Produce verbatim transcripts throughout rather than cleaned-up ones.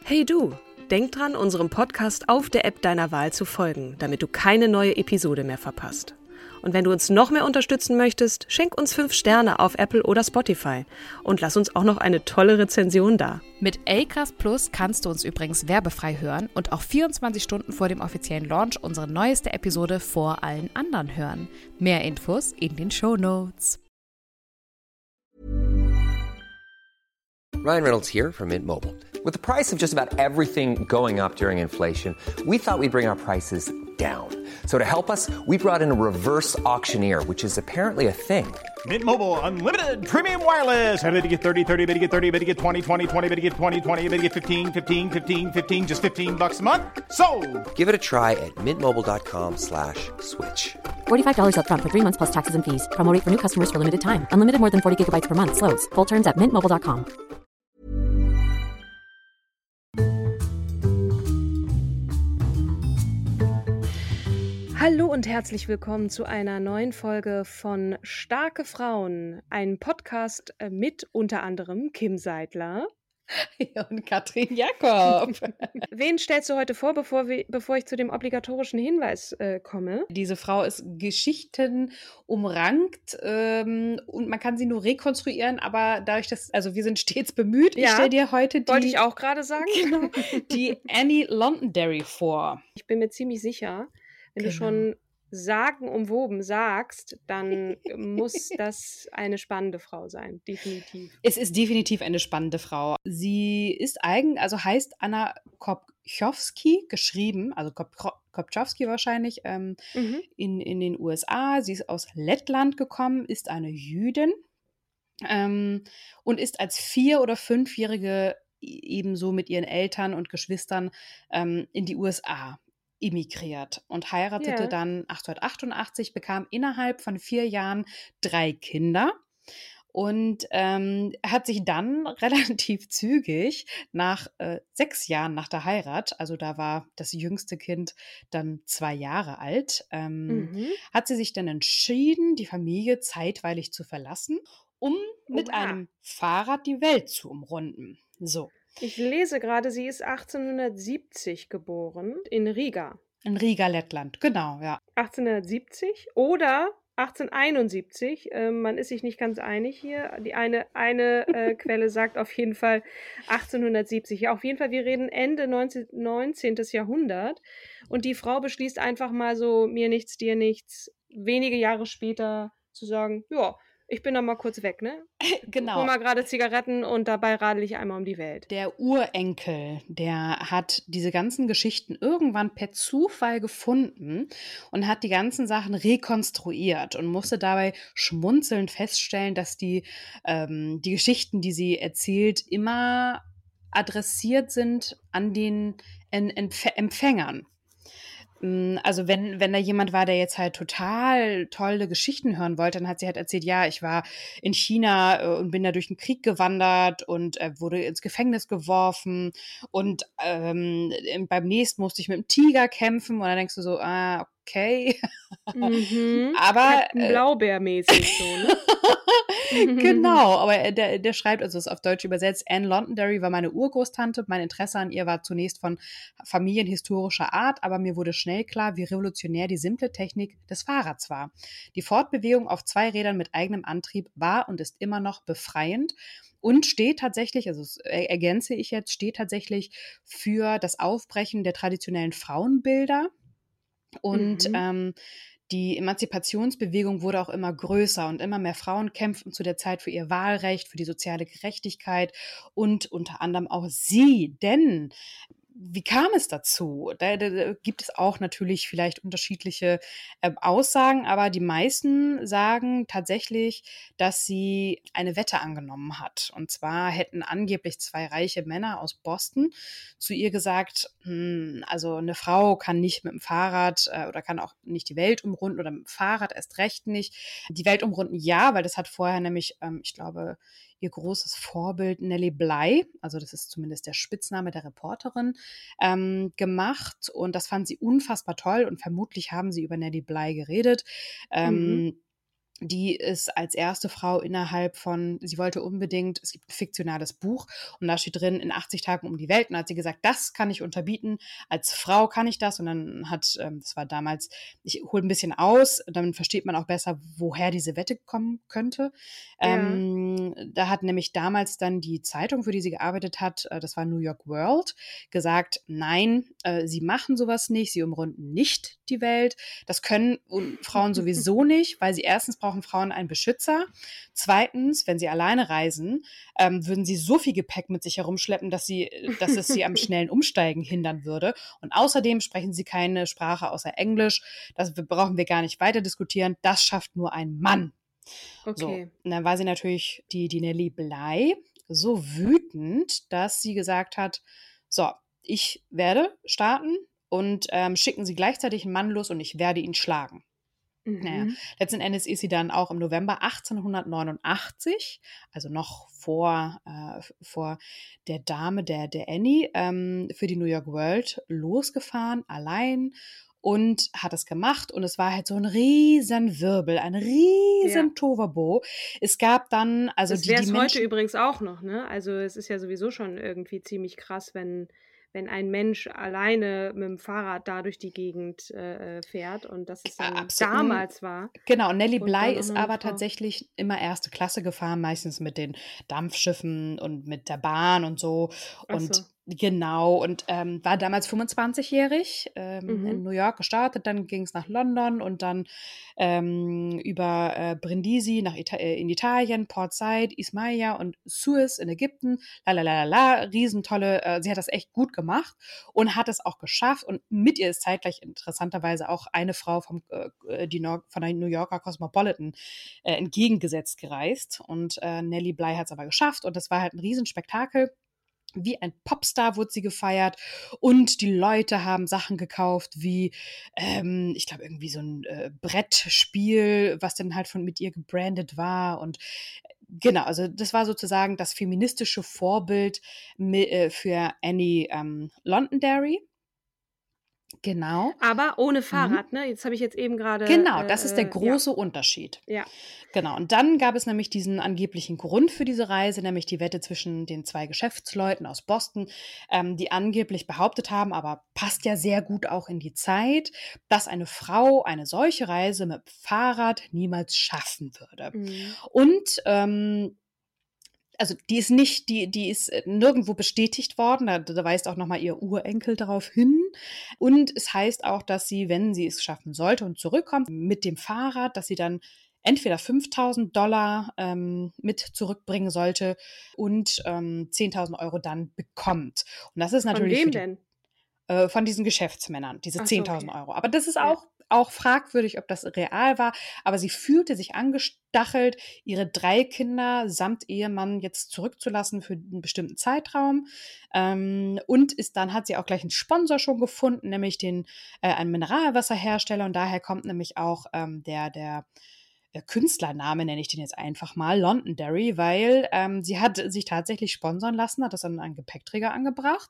Hey du, denk dran, unserem Podcast auf der App deiner Wahl zu folgen, damit du keine neue Episode mehr verpasst. Und wenn du uns noch mehr unterstützen möchtest, schenk uns fünf Sterne auf Apple oder Spotify und lass uns auch noch eine tolle Rezension da. Mit Acast Plus kannst du uns übrigens werbefrei hören und auch vierundzwanzig Stunden vor dem offiziellen Launch unsere neueste Episode vor allen anderen hören. Mehr Infos in den Shownotes. Ryan Reynolds here from Mint Mobile. With the price of just about everything going up during inflation, we thought we'd bring our prices down. So to help us, we brought in a reverse auctioneer, which is apparently a thing. Mint Mobile Unlimited Premium Wireless. How to get thirty, thirty, how to get thirty, how to get twenty, twenty, twenty, how to get twenty, twenty, how to get fifteen, fifteen, fifteen, fifteen, just fifteen bucks a month? Sold! Give it a try at mintmobile.com slash switch. forty-five dollars up front for three months plus taxes and fees. Promo rate for new customers for limited time. Unlimited more than forty gigabytes per month. Slows full terms at mint mobile dot com. Hallo und herzlich willkommen zu einer neuen Folge von Starke Frauen, ein Podcast mit unter anderem Kim Seidler. Ja, und Katrin Jakob. Wen stellst du heute vor, bevor, wir, bevor ich zu dem obligatorischen Hinweis äh, komme? Diese Frau ist Geschichten umrankt ähm, und man kann sie nur rekonstruieren, aber dadurch, dass, also wir sind stets bemüht, Ja, ich stelle dir heute die, Wollte ich auch gerade sagen. genau, die Annie Londonderry vor. Ich bin mir ziemlich sicher, wenn Genau. du schon sagenumwoben sagst, dann muss das eine spannende Frau sein, definitiv. Es ist definitiv eine spannende Frau. Sie ist eigen, also heißt Anna Kopczowski, geschrieben, also Kop Kopczowski wahrscheinlich, ähm, Mhm. in, in den U S A. Sie ist aus Lettland gekommen, ist eine Jüdin ähm, und ist als vier- oder fünfjährige ebenso mit ihren Eltern und Geschwistern ähm, in die U S A emigriert und heiratete Ja. dann achtzehnhundertachtundachtzig, bekam innerhalb von vier Jahren drei Kinder und ähm, hat sich dann relativ zügig nach äh, sechs Jahren nach der Heirat, also da war das jüngste Kind dann zwei Jahre alt, ähm, Mhm. hat sie sich dann entschieden, die Familie zeitweilig zu verlassen, um mit Oha. einem Fahrrad die Welt zu umrunden. So. Ich lese gerade, sie ist achtzehnhundertsiebzig geboren in Riga. In Riga, Lettland, genau, ja. achtzehnhundertsiebzig oder achtzehnhunderteinundsiebzig. Ähm, man ist sich nicht ganz einig hier. Die eine, eine äh, Quelle sagt auf jeden Fall achtzehnhundertsiebzig. Ja, auf jeden Fall, wir reden Ende neunzehnten. Jahrhundert. Und die Frau beschließt einfach mal so, mir nichts, dir nichts, wenige Jahre später zu sagen, ja, ich bin dann mal kurz weg, ne? Genau. Hol mal gerade Zigaretten und dabei radel ich einmal um die Welt. Der Urenkel, der hat diese ganzen Geschichten irgendwann per Zufall gefunden und hat die ganzen Sachen rekonstruiert und musste dabei schmunzelnd feststellen, dass die, ähm, die Geschichten, die sie erzählt, immer adressiert sind an den en Empf Empfängern. Also wenn, wenn da jemand war, der jetzt halt total tolle Geschichten hören wollte, dann hat sie halt erzählt, ja, ich war in China äh, und bin da durch den Krieg gewandert und äh, wurde ins Gefängnis geworfen und ähm, beim nächsten musste ich mit einem Tiger kämpfen und dann denkst du so, ah, okay. Mhm. Aber Captain äh, Blaubeer-mäßig so, ne? Genau, aber er- der, der schreibt, also ist auf Deutsch übersetzt, Anne Londonderry war meine Urgroßtante. Mein Interesse an ihr war zunächst von familienhistorischer Art, aber mir wurde schnell klar, wie revolutionär die simple Technik des Fahrrads war. Die Fortbewegung auf zwei Rädern mit eigenem Antrieb war und ist immer noch befreiend und steht tatsächlich, also das er- ergänze ich jetzt, steht tatsächlich für das Aufbrechen der traditionellen Frauenbilder. Und Mhm. ähm, die Emanzipationsbewegung wurde auch immer größer und immer mehr Frauen kämpften zu der Zeit für ihr Wahlrecht, für die soziale Gerechtigkeit und unter anderem auch sie. Denn wie kam es dazu? Da, da, da gibt es auch natürlich vielleicht unterschiedliche äh, Aussagen, aber die meisten sagen tatsächlich, dass sie eine Wette angenommen hat. Und zwar hätten angeblich zwei reiche Männer aus Boston zu ihr gesagt, hm, also eine Frau kann nicht mit dem Fahrrad äh, oder kann auch nicht die Welt umrunden oder mit dem Fahrrad erst recht nicht. Die Welt umrunden ja, weil das hat vorher nämlich, ähm, ich glaube, ihr großes Vorbild Nellie Bly, also das ist zumindest der Spitzname der Reporterin, ähm, gemacht und das fand sie unfassbar toll und vermutlich haben sie über Nellie Bly geredet. Ähm, Mhm. Die ist als erste Frau innerhalb von, sie wollte unbedingt, es gibt ein fiktionales Buch und da steht drin, in achtzig Tagen um die Welt. Und da hat sie gesagt, das kann ich unterbieten, als Frau kann ich das. Und dann hat, ähm, das war damals, ich hole ein bisschen aus, dann versteht man auch besser, woher diese Wette kommen könnte. Ja. Ähm, da hat nämlich damals dann die Zeitung, für die sie gearbeitet hat, äh, das war New York World, gesagt, nein, äh, sie machen sowas nicht, sie umrunden nicht die Welt. Das können Frauen sowieso nicht, weil sie erstens brauchen Frauen einen Beschützer. Zweitens, wenn sie alleine reisen, ähm, würden sie so viel Gepäck mit sich herumschleppen, dass sie, dass es sie am schnellen Umsteigen hindern würde. Und außerdem sprechen sie keine Sprache außer Englisch. Das brauchen wir gar nicht weiter diskutieren. Das schafft nur ein Mann. Okay. So, und dann war sie natürlich, die, die Nellie Bly, so wütend, dass sie gesagt hat, so, ich werde starten und ähm, schicken Sie gleichzeitig einen Mann los und ich werde ihn schlagen. Mhm. Naja, letzten Endes ist sie dann auch im November achtzehnhundertneunundachtzig, also noch vor, äh, vor der Dame, der, der Annie, ähm, für die New York World losgefahren, allein, und hat es gemacht. Und es war halt so ein riesen Wirbel, ein riesen Ja. Tohuwabohu. Es gab dann, also Das die, wäre die es heute Menschen, übrigens auch noch, ne? Also es ist ja sowieso schon irgendwie ziemlich krass, wenn, wenn ein Mensch alleine mit dem Fahrrad da durch die Gegend äh, fährt und dass es dann absolut, damals war genau, Nellie und Bly dann auch ist noch eine aber Frau. tatsächlich immer erste Klasse gefahren, meistens mit den Dampfschiffen und mit der Bahn und so. Ach Und so. genau, und ähm, war damals fünfundzwanzigjährig, ähm, in Mhm. New York gestartet, dann ging es nach London und dann ähm, über äh, Brindisi nach Ita äh, in Italien, Port Said, Ismailia und Suez in Ägypten. Lalalala, riesentolle, äh, sie hat das echt gut gemacht und hat es auch geschafft. Und mit ihr ist zeitgleich interessanterweise auch eine Frau vom, äh, die Nor von der New Yorker Cosmopolitan äh, entgegengesetzt gereist. Und äh, Nellie Bly hat es aber geschafft und das war halt ein Riesenspektakel. Wie ein Popstar wurde sie gefeiert und die Leute haben Sachen gekauft wie, ähm, ich glaube, irgendwie so ein äh, Brettspiel, was dann halt von mit ihr gebrandet war. Und genau, also das war sozusagen das feministische Vorbild mi- äh, für Annie ähm, Londonderry. Genau. Aber ohne Mhm. Fahrrad, ne? Jetzt habe ich jetzt eben gerade, Genau, das ist der äh, äh, ja, große Unterschied. ja. Genau, und dann gab es nämlich diesen angeblichen Grund für diese Reise, nämlich die Wette zwischen den zwei Geschäftsleuten aus Boston, ähm, die angeblich behauptet haben, aber passt ja sehr gut auch in die Zeit, dass eine Frau eine solche Reise mit Fahrrad niemals schaffen würde. Mhm. Und ähm, also die ist nicht, die, die ist äh, nirgendwo bestätigt worden. Da, da weist auch nochmal ihr Urenkel darauf hin. Und es heißt auch, dass sie, wenn sie es schaffen sollte und zurückkommt mit dem Fahrrad, dass sie dann entweder fünftausend Dollar ähm, mit zurückbringen sollte und ähm, zehntausend Euro dann bekommt. Und das ist Von natürlich für wem die denn? äh, von diesen Geschäftsmännern, diese Ach so, zehntausend okay. Euro. Aber das ist Ja. auch, auch fragwürdig, ob das real war. Aber sie fühlte sich angestachelt, ihre drei Kinder samt Ehemann jetzt zurückzulassen für einen bestimmten Zeitraum. Ähm, und ist dann hat sie auch gleich einen Sponsor schon gefunden, nämlich den äh, einen Mineralwasserhersteller. Und daher kommt nämlich auch ähm, der, der äh, Künstlername, nenne ich den jetzt einfach mal, Londonderry, weil ähm, sie hat sich tatsächlich sponsern lassen, hat das an einen Gepäckträger angebracht.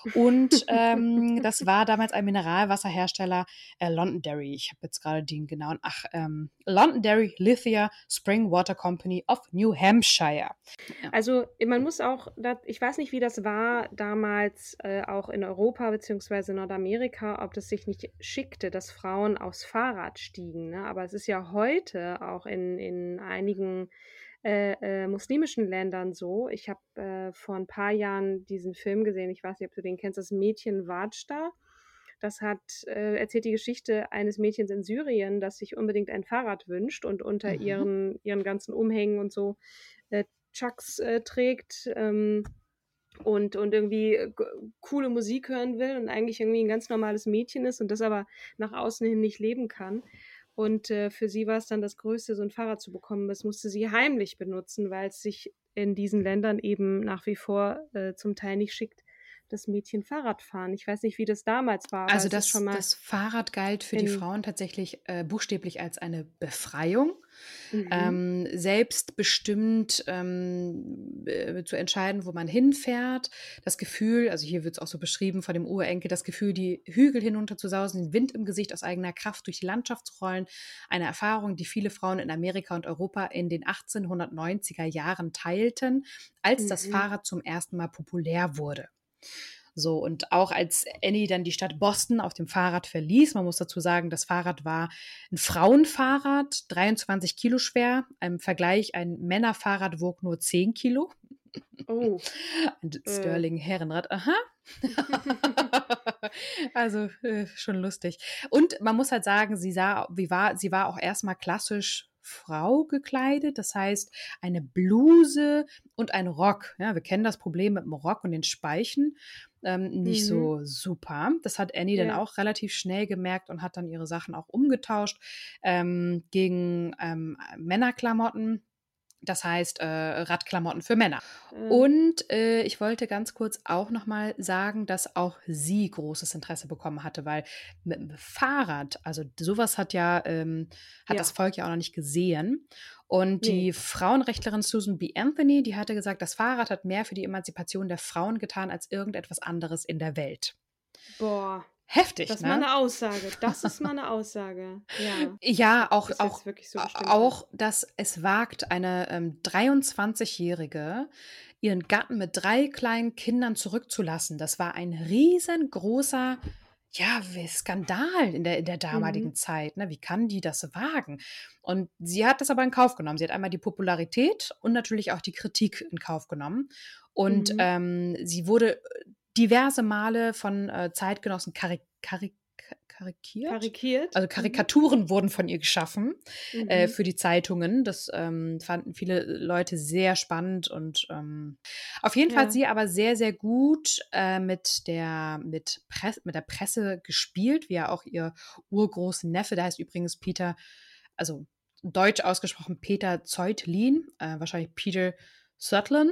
Und ähm, das war damals ein Mineralwasserhersteller, äh, Londonderry. Ich habe jetzt gerade den genauen, ach, ähm, Londonderry Lithia Spring Water Company of New Hampshire. Ja. Also, man muss auch, dat, ich weiß nicht, wie das war damals äh, auch in Europa bzw. Nordamerika, ob das sich nicht schickte, dass Frauen aufs Fahrrad stiegen. Ne? Aber es ist ja heute auch in, in einigen äh, äh, muslimischen Ländern so. Ich habe äh, vor ein paar Jahren diesen Film gesehen, ich weiß nicht, ob du den kennst, das Mädchen Wajda. Das hat äh, erzählt die Geschichte eines Mädchens in Syrien, das sich unbedingt ein Fahrrad wünscht und unter Mhm. ihren, ihren ganzen Umhängen und so äh, Chucks äh, trägt ähm, und, und irgendwie äh, g- coole Musik hören will und eigentlich irgendwie ein ganz normales Mädchen ist und das aber nach außen hin nicht leben kann. Und äh, für sie war es dann das Größte, so ein Fahrrad zu bekommen. Das musste sie heimlich benutzen, weil es sich in diesen Ländern eben nach wie vor äh, zum Teil nicht schickt, das Mädchen Fahrrad fahren. Ich weiß nicht, wie das damals war, aber Also es ist das, schon mal das Fahrrad galt für die in. Frauen tatsächlich äh, buchstäblich als eine Befreiung. Mhm. Ähm, selbstbestimmt ähm, äh, zu entscheiden, wo man hinfährt. Das Gefühl, also hier wird es auch so beschrieben von dem Urenkel, das Gefühl, die Hügel hinunter zu sausen, den Wind im Gesicht aus eigener Kraft durch die Landschaft zu rollen. Eine Erfahrung, die viele Frauen in Amerika und Europa in den achtzehnhundertneunziger Jahren teilten, als das Mhm. Fahrrad zum ersten Mal populär wurde. So, und auch als Annie dann die Stadt Boston auf dem Fahrrad verließ, man muss dazu sagen, das Fahrrad war ein Frauenfahrrad, dreiundzwanzig Kilo schwer. Im Vergleich, ein Männerfahrrad wog nur zehn Kilo. Oh. Ein Äh. Sterling Herrenrad, aha. Also äh, schon lustig. Und man muss halt sagen, sie sah, wie war, sie war auch erstmal klassisch Frau gekleidet, das heißt eine Bluse und ein Rock. Ja, wir kennen das Problem mit dem Rock und den Speichen ähm, nicht Mhm. so super. Das hat Annie dann Ja. auch relativ schnell gemerkt und hat dann ihre Sachen auch umgetauscht ähm, gegen ähm, Männerklamotten. Das heißt, äh, Radklamotten für Männer. Äh. Und äh, ich wollte ganz kurz auch nochmal sagen, dass auch sie großes Interesse bekommen hatte, weil mit dem Fahrrad, also sowas hat ja, ähm, hat Ja. das Volk ja auch noch nicht gesehen. Und Nee. die Frauenrechtlerin Susan B. Anthony, die hatte gesagt, das Fahrrad hat mehr für die Emanzipation der Frauen getan als irgendetwas anderes in der Welt. Boah. Heftig, Das ist ne? mal eine Aussage. Das ist mal eine Aussage. Ja. Ja, auch, Ist auch, jetzt wirklich so bestimmt. auch, dass es wagt, eine ähm, dreiundzwanzigjährige ihren Gatten mit drei kleinen Kindern zurückzulassen. Das war ein riesengroßer, ja, wie Skandal in der, in der damaligen Mhm. Zeit. Ne? Wie kann die das wagen? Und sie hat das aber in Kauf genommen. Sie hat einmal die Popularität und natürlich auch die Kritik in Kauf genommen. Und Mhm. ähm, sie wurde diverse Male von äh, Zeitgenossen karik karik karikiert. Karikiert. Also Mhm. Karikaturen wurden von ihr geschaffen äh, Mhm. für die Zeitungen. Das ähm, fanden viele Leute sehr spannend und ähm, auf jeden Fall hat Ja. sie aber sehr, sehr gut äh, mit, der, mit, Press, mit der Presse gespielt, wie ja auch ihr urgroßen Neffe, der heißt übrigens Peter, also deutsch ausgesprochen Peter Zeutlin, äh, wahrscheinlich Peter Sutherland.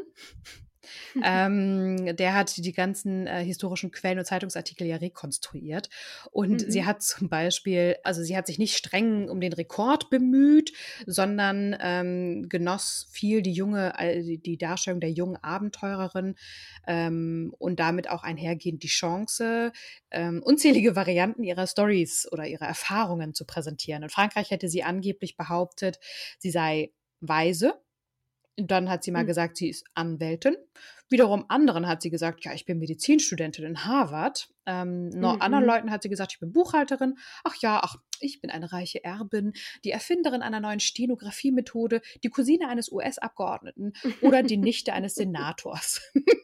ähm, der hat die ganzen äh, historischen Quellen und Zeitungsartikel ja rekonstruiert. Und Mhm. sie hat zum Beispiel, also sie hat sich nicht streng um den Rekord bemüht, sondern ähm, genoss viel die junge, äh, die Darstellung der jungen Abenteurerin ähm, und damit auch einhergehend die Chance, ähm, unzählige Varianten ihrer Stories oder ihrer Erfahrungen zu präsentieren. In Frankreich hätte sie angeblich behauptet, sie sei weise. Und dann hat sie mal Mhm. gesagt, sie ist Anwältin. Wiederum anderen hat sie gesagt, ja, ich bin Medizinstudentin in Harvard. Ähm, noch Mhm. anderen Leuten hat sie gesagt, ich bin Buchhalterin. Ach ja, ach, ich bin eine reiche Erbin, die Erfinderin einer neuen Stenografiemethode, die Cousine eines U S-Abgeordneten oder die Nichte eines Senators.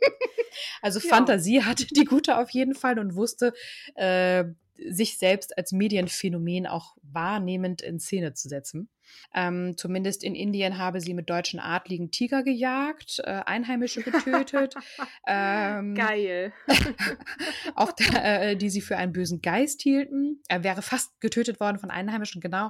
Also Ja. Fantasie hatte die Gute auf jeden Fall und wusste, äh, sich selbst als Medienphänomen auch wahrnehmend in Szene zu setzen. Ähm, zumindest in Indien habe sie mit deutschen Adligen Tiger gejagt, äh, Einheimische getötet, ähm, Geil. auf der, äh, die sie für einen bösen Geist hielten. Er wäre fast getötet worden von Einheimischen, genau.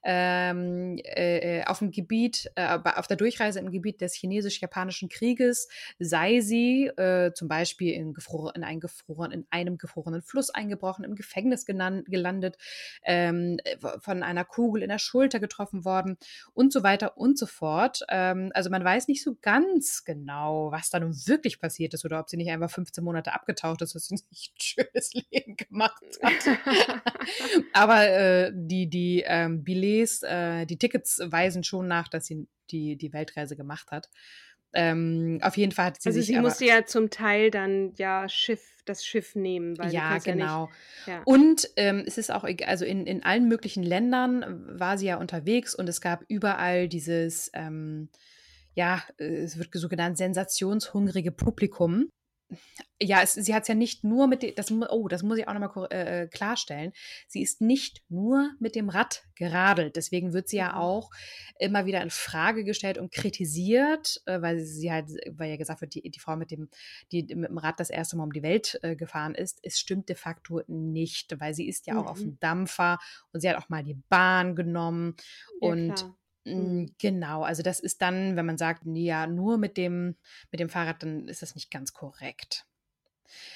Ähm, äh, auf dem Gebiet, äh, auf der Durchreise im Gebiet des chinesisch-japanischen Krieges sei sie äh, zum Beispiel in, gefror in, einen gefroren, in einem gefrorenen Fluss eingebrochen, im Gefängnis genan- gelandet, ähm, von einer Kugel in der Schulter getroffen worden und so weiter und so fort. Ähm, also man weiß nicht so ganz genau, was da nun wirklich passiert ist oder ob sie nicht einfach fünfzehn Monate abgetaucht ist, dass sie nicht ein schönes Leben gemacht hat. Aber äh, die, die ähm, Billets, äh, die Tickets weisen schon nach, dass sie die, die Weltreise gemacht hat. Ähm, auf jeden Fall hat sie Also sich sie aber... musste ja zum Teil dann ja Schiff, das Schiff nehmen, weil du Ja, kannst ja nicht. genau. Ja. Und ähm, es ist auch, egal, also in, in allen möglichen Ländern äh, war sie ja unterwegs und es gab überall dieses, ähm, ja, äh, es wird so genannt, sensationshungrige Publikum. Ja, es, sie hat es ja nicht nur mit dem, das, mu- oh, das muss ich auch nochmal äh, klarstellen. Sie ist nicht nur mit dem Rad geradelt. Deswegen wird sie ja Mhm. auch immer wieder in Frage gestellt und kritisiert, äh, weil sie halt, weil ja gesagt wird, die, die Frau mit dem, die mit dem Rad das erste Mal um die Welt äh, gefahren ist. Es stimmt de facto nicht, weil sie ist ja auch auf Mhm. dem Dampfer und sie hat auch mal die Bahn genommen. Ja, Und klar. mh, Mhm. genau, also das ist dann, wenn man sagt, nee, ja, nur mit dem, mit dem Fahrrad, dann ist das nicht ganz korrekt.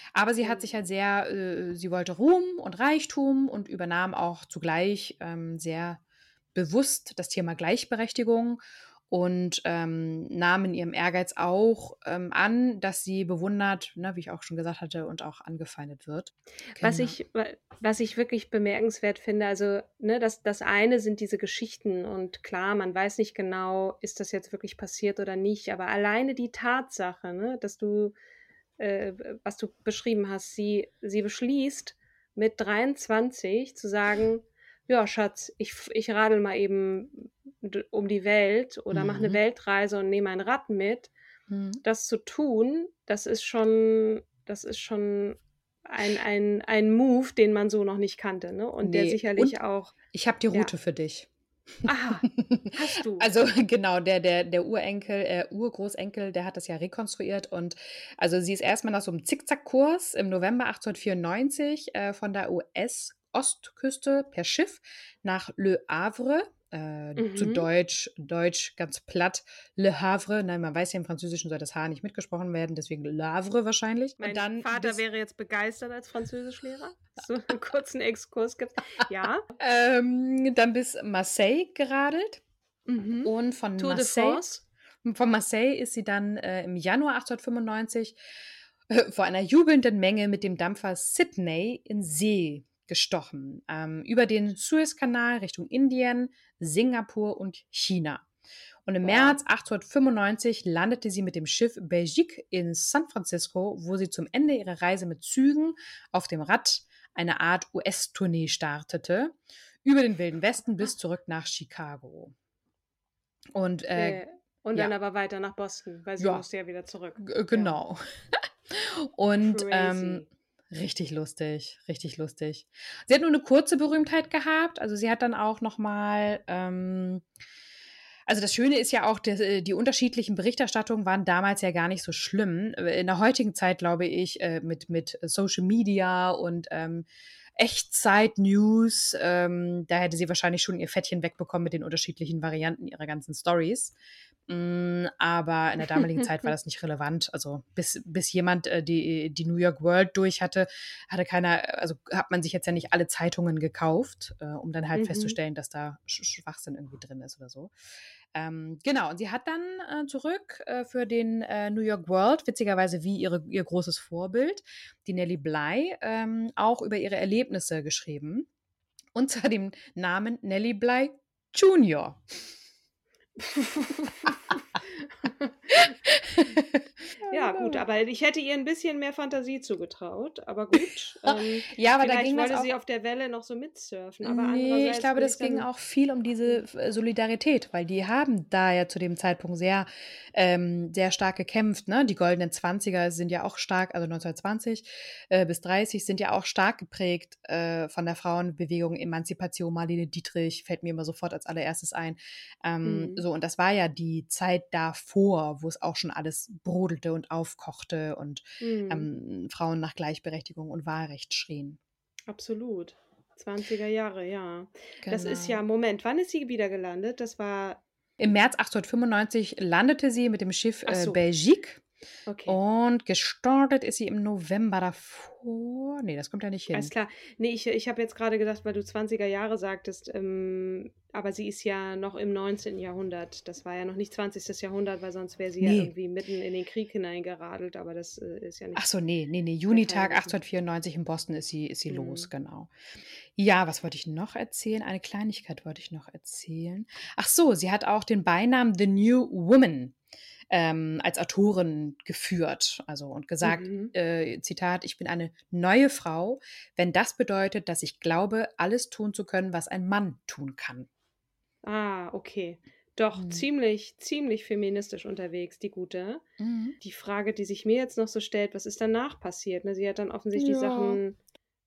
Aber sie hat sich halt sehr, äh, sie wollte Ruhm und Reichtum und übernahm auch zugleich ähm, sehr bewusst das Thema Gleichberechtigung und ähm, nahm in ihrem Ehrgeiz auch ähm, an, dass sie bewundert, ne, wie ich auch schon gesagt hatte, und auch angefeindet wird. Was Genau. ich, wa- was ich wirklich bemerkenswert finde, also ne, das, das eine sind diese Geschichten und klar, man weiß nicht genau, ist das jetzt wirklich passiert oder nicht, aber alleine die Tatsache, ne, dass du, äh, was du beschrieben hast, sie, sie beschließt mit dreiundzwanzig zu sagen, ja, Schatz, ich, f- ich radel mal eben d- um die Welt oder mache eine Mhm. Weltreise und nehme ein Rad mit. Mhm. Das zu tun, das ist schon, das ist schon ein, ein, ein Move, den man so noch nicht kannte, ne? Und der Nee, sicherlich und auch, ich habe die ja. Route für dich. Aha, hast du. Also genau, der, der, der Urenkel, äh, Urgroßenkel, der hat das ja rekonstruiert und also sie ist erstmal nach so einem Zickzackkurs im November achtzehnhundertvierundneunzig äh, von der U S-Ostküste per Schiff nach Le Havre, äh, zu Mhm. Deutsch, Deutsch ganz platt, Le Havre, nein, man weiß ja im Französischen soll das H nicht mitgesprochen werden, deswegen Le Havre wahrscheinlich. Mein und dann Vater bis, wäre jetzt begeistert als Französischlehrer. So einen kurzen Exkurs gibt. Ja. ähm, dann bis Marseille geradelt. Mhm. Und von Tour de Marseille, France. von Marseille ist sie dann äh, im Januar achtzehnhundertfünfundneunzig äh, vor einer jubelnden Menge mit dem Dampfer Sydney in See gestochen. Ähm, über den Suezkanal Richtung Indien, Singapur und China. Und im Boah. März achtzehnhundertfünfundneunzig landete sie mit dem Schiff Belgique in San Francisco, wo sie zum Ende ihrer Reise mit Zügen auf dem Rad eine Art U S-Tournee startete, über den Wilden Westen bis zurück nach Chicago. Und äh, Äh, und ja. dann aber weiter nach Boston, weil sie Ja. musste ja wieder zurück. g- genau. Und Crazy. ähm, richtig lustig, richtig lustig. Sie hat nur eine kurze Berühmtheit gehabt. Also sie hat dann auch noch mal, ähm, also das Schöne ist ja auch, dass, äh, die unterschiedlichen Berichterstattungen waren damals ja gar nicht so schlimm. In der heutigen Zeit, glaube ich, äh, mit, mit Social Media und ähm, Echtzeit-News, ähm, da hätte sie wahrscheinlich schon ihr Fettchen wegbekommen mit den unterschiedlichen Varianten ihrer ganzen Stories. Mm, aber in der damaligen Zeit war das nicht relevant. Also bis, bis jemand äh, die, die New York World durch hatte, hatte keiner, also hat man sich jetzt ja nicht alle Zeitungen gekauft, äh, um dann halt Mhm. festzustellen, dass da Sch Schwachsinn irgendwie drin ist oder so. Ähm, genau, und sie hat dann äh, zurück äh, für den äh, New York World, witzigerweise wie ihre, ihr großes Vorbild, die Nellie Bly, ähm, auch über ihre Erlebnisse geschrieben. Und zwar dem Namen Nellie Bly Junior Ja, gut, aber ich hätte ihr ein bisschen mehr Fantasie zugetraut, aber gut. Ähm, Ja, aber da vielleicht ging das wollte auch. sie auf der Welle noch so mitsurfen, aber Nee, ich andererseits glaube, würde das ich ging dann, auch viel um diese äh, Solidarität, weil die haben da ja zu dem Zeitpunkt sehr, ähm, sehr stark gekämpft. Ne? Die goldenen Zwanziger sind ja auch stark, also neunzehnhundertzwanzig äh, bis dreißig sind ja auch stark geprägt äh, von der Frauenbewegung, Emanzipation, Marlene Dietrich fällt mir immer sofort als allererstes ein. Ähm, Mhm. so, und das war ja die Zeit davor, wo es auch schon alles brodelte und aufkochte und Mhm. ähm, Frauen nach Gleichberechtigung und Wahlrecht schrien. Absolut. zwanziger Jahre, ja. Das ist Genau. ja, Moment, wann ist sie wieder gelandet? Das war, Im März achtzehnhundertfünfundneunzig landete sie mit dem Schiff ach äh, so, Belgique okay. und gestartet ist sie im November davor. Nee, das kommt ja nicht Alles hin. klar. Nee, ich, ich habe jetzt gerade gedacht, weil du zwanziger Jahre sagtest, ähm, aber sie ist ja noch im neunzehnten Jahrhundert. Das war ja noch nicht zwanzigstes Jahrhundert, weil sonst wäre sie ja Nee. irgendwie mitten in den Krieg hineingeradelt, aber das äh, ist ja nicht Ach so, nee, nee, nee. der Fall Junitag gewesen. achtzehnhundertvierundneunzig in Boston ist sie, ist sie los, Mhm. genau. Ja, was wollte ich noch erzählen? Eine Kleinigkeit wollte ich noch erzählen. Ach so, sie hat auch den Beinamen The New Woman ähm, als Autorin geführt. Also und gesagt, Mhm. äh, Zitat, ich bin eine neue Frau, wenn das bedeutet, dass ich glaube, alles tun zu können, was ein Mann tun kann. Ah, okay. Doch, Mhm. ziemlich, ziemlich feministisch unterwegs, die Gute. Mhm. Die Frage, die sich mir jetzt noch so stellt, was ist danach passiert? Ne? Sie hat dann offensichtlich Ja. Sachen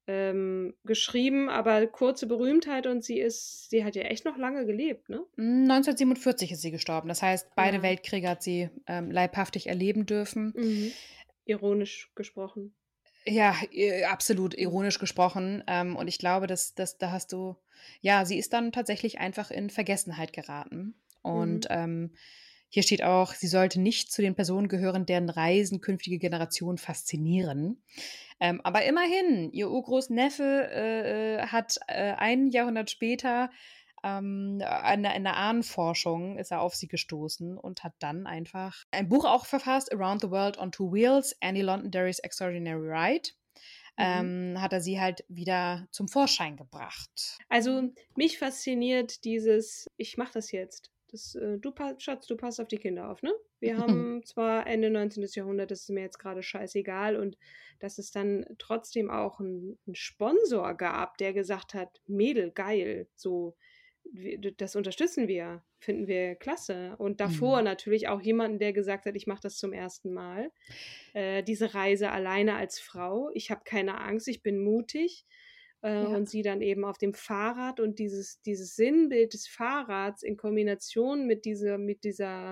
ähm, geschrieben, aber kurze Berühmtheit und sie ist, sie hat ja echt noch lange gelebt, ne? neunzehnhundertsiebenundvierzig ist sie gestorben. Das heißt, beide Ja. Weltkriege hat sie ähm, leibhaftig erleben dürfen. Mhm. Ironisch gesprochen. Ja, äh, absolut ironisch gesprochen. Ähm, und ich glaube, dass, dass da hast du, ja, sie ist dann tatsächlich einfach in Vergessenheit geraten. Und Mhm. ähm, Hier steht auch, sie sollte nicht zu den Personen gehören, deren Reisen künftige Generationen faszinieren. Ähm, aber immerhin, ihr Urgroßneffe äh, hat äh, ein Jahrhundert später ähm, in, in der Ahnenforschung ist er auf sie gestoßen und hat dann einfach ein Buch auch verfasst, Around the World on Two Wheels, Annie Londonderry's Extraordinary Ride. Ähm, hat er sie halt wieder zum Vorschein gebracht. Also mich fasziniert dieses, ich mach das jetzt. Das, äh, du, Schatz, du passt auf die Kinder auf, ne? Wir haben zwar Ende neunzehnten. Jahrhundert, das ist mir jetzt gerade scheißegal, und dass es dann trotzdem auch einen Sponsor gab, der gesagt hat, Mädel, geil, so, das unterstützen wir, finden wir klasse. Und davor mhm. natürlich auch jemanden, der gesagt hat, ich mache das zum ersten Mal. Äh, diese Reise alleine als Frau. Ich habe keine Angst, ich bin mutig. Äh, ja. Und sie dann eben auf dem Fahrrad, und dieses, dieses Sinnbild des Fahrrads in Kombination mit dieser, mit dieser,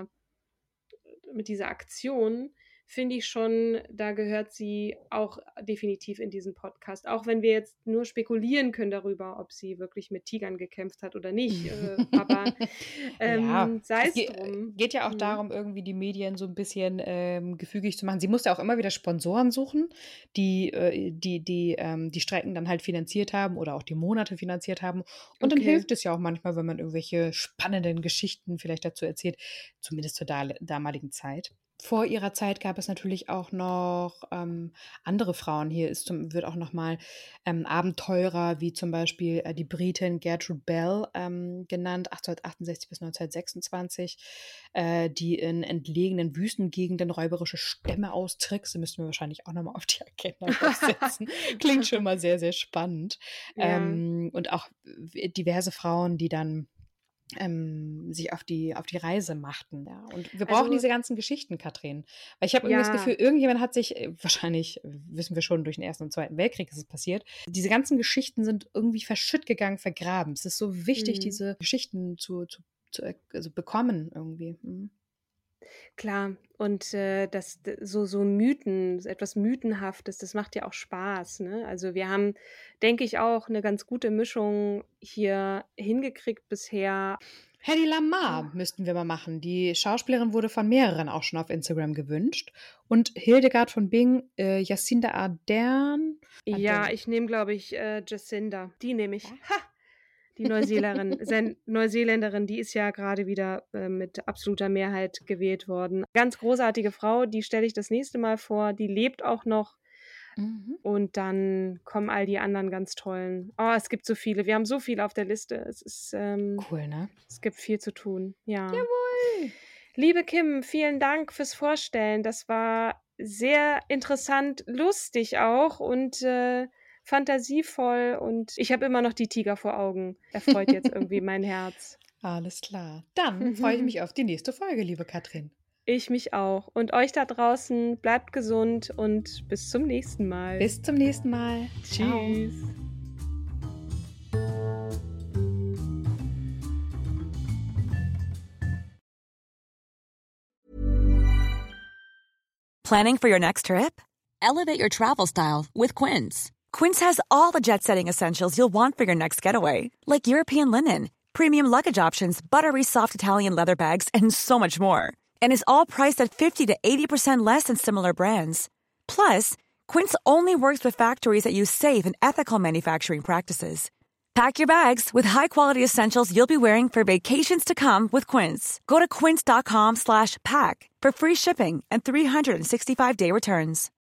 mit dieser Aktion, finde ich schon, da gehört sie auch definitiv in diesen Podcast. Auch wenn wir jetzt nur spekulieren können darüber, ob sie wirklich mit Tigern gekämpft hat oder nicht. äh, aber ähm, ja, sei es ge- drum. geht ja auch mhm. darum, irgendwie die Medien so ein bisschen ähm, gefügig zu machen. Sie musste auch immer wieder Sponsoren suchen, die äh, die, die, ähm, die Strecken dann halt finanziert haben oder auch die Monate finanziert haben. Und okay. dann hilft es ja auch manchmal, wenn man irgendwelche spannenden Geschichten vielleicht dazu erzählt, zumindest zur da- damaligen Zeit. Vor ihrer Zeit gab es natürlich auch noch ähm, andere Frauen. Hier ist zum, wird auch nochmal ähm, Abenteurer, wie zum Beispiel äh, die Britin Gertrude Bell ähm, genannt, achtzehnhundertachtundsechzig bis neunzehnhundertsechsundzwanzig, äh, die in entlegenen Wüstengegenden räuberische Stämme austrickst. Da müssten wir wahrscheinlich auch nochmal auf die Agenda aufsetzen. Klingt schon mal sehr, sehr spannend. Ja. Ähm, und auch diverse Frauen, die dann Ähm, sich auf die, auf die Reise machten. Ja. Und wir brauchen also, diese ganzen Geschichten, Katrin. Weil ich habe irgendwie ja. das Gefühl, irgendjemand hat sich, wahrscheinlich wissen wir schon, durch den Ersten und Zweiten Weltkrieg ist es passiert, diese ganzen Geschichten sind irgendwie verschütt gegangen, vergraben. Es ist so wichtig, mhm. diese Geschichten zu, zu, zu also bekommen irgendwie. Mhm. Klar, und äh, das so, so Mythen, etwas Mythenhaftes, das macht ja auch Spaß, ne? Also wir haben, denke ich, auch eine ganz gute Mischung hier hingekriegt bisher. Hedy Lamarr müssten wir mal machen. Die Schauspielerin wurde von mehreren auch schon auf Instagram gewünscht. Und Hildegard von Bingen, äh, Jacinda Ardern. Ja, ich nehme, glaube ich, äh, Jacinda. Die nehme ich. Ha! Die Neuseeländerin, Neuseeländerin, die ist ja gerade wieder äh, mit absoluter Mehrheit gewählt worden. Ganz großartige Frau, die stelle ich das nächste Mal vor. Die lebt auch noch. Mhm. Und dann kommen all die anderen ganz tollen. Oh, es gibt so viele. Wir haben so viele auf der Liste. Es ist ähm, cool, ne? Es gibt viel zu tun. Ja. Jawohl! Liebe Kim, vielen Dank fürs Vorstellen. Das war sehr interessant, lustig auch und äh, fantasievoll, und ich habe immer noch die Tiger vor Augen. Erfreut jetzt irgendwie mein Herz. Alles klar. Dann freue ich mich auf die nächste Folge, liebe Katrin. Ich mich auch. Und euch da draußen, bleibt gesund und bis zum nächsten Mal. Bis zum nächsten Mal. Tschüss. Planning for your next trip? Elevate your travel style with Quince. Quince has all the jet-setting essentials you'll want for your next getaway, like European linen, premium luggage options, buttery soft Italian leather bags, and so much more. And is all priced at fifty to eighty percent less than similar brands. Plus, Quince only works with factories that use safe and ethical manufacturing practices. Pack your bags with high-quality essentials you'll be wearing for vacations to come with Quince. Go to quince.com slash pack for free shipping and three sixty-five day returns.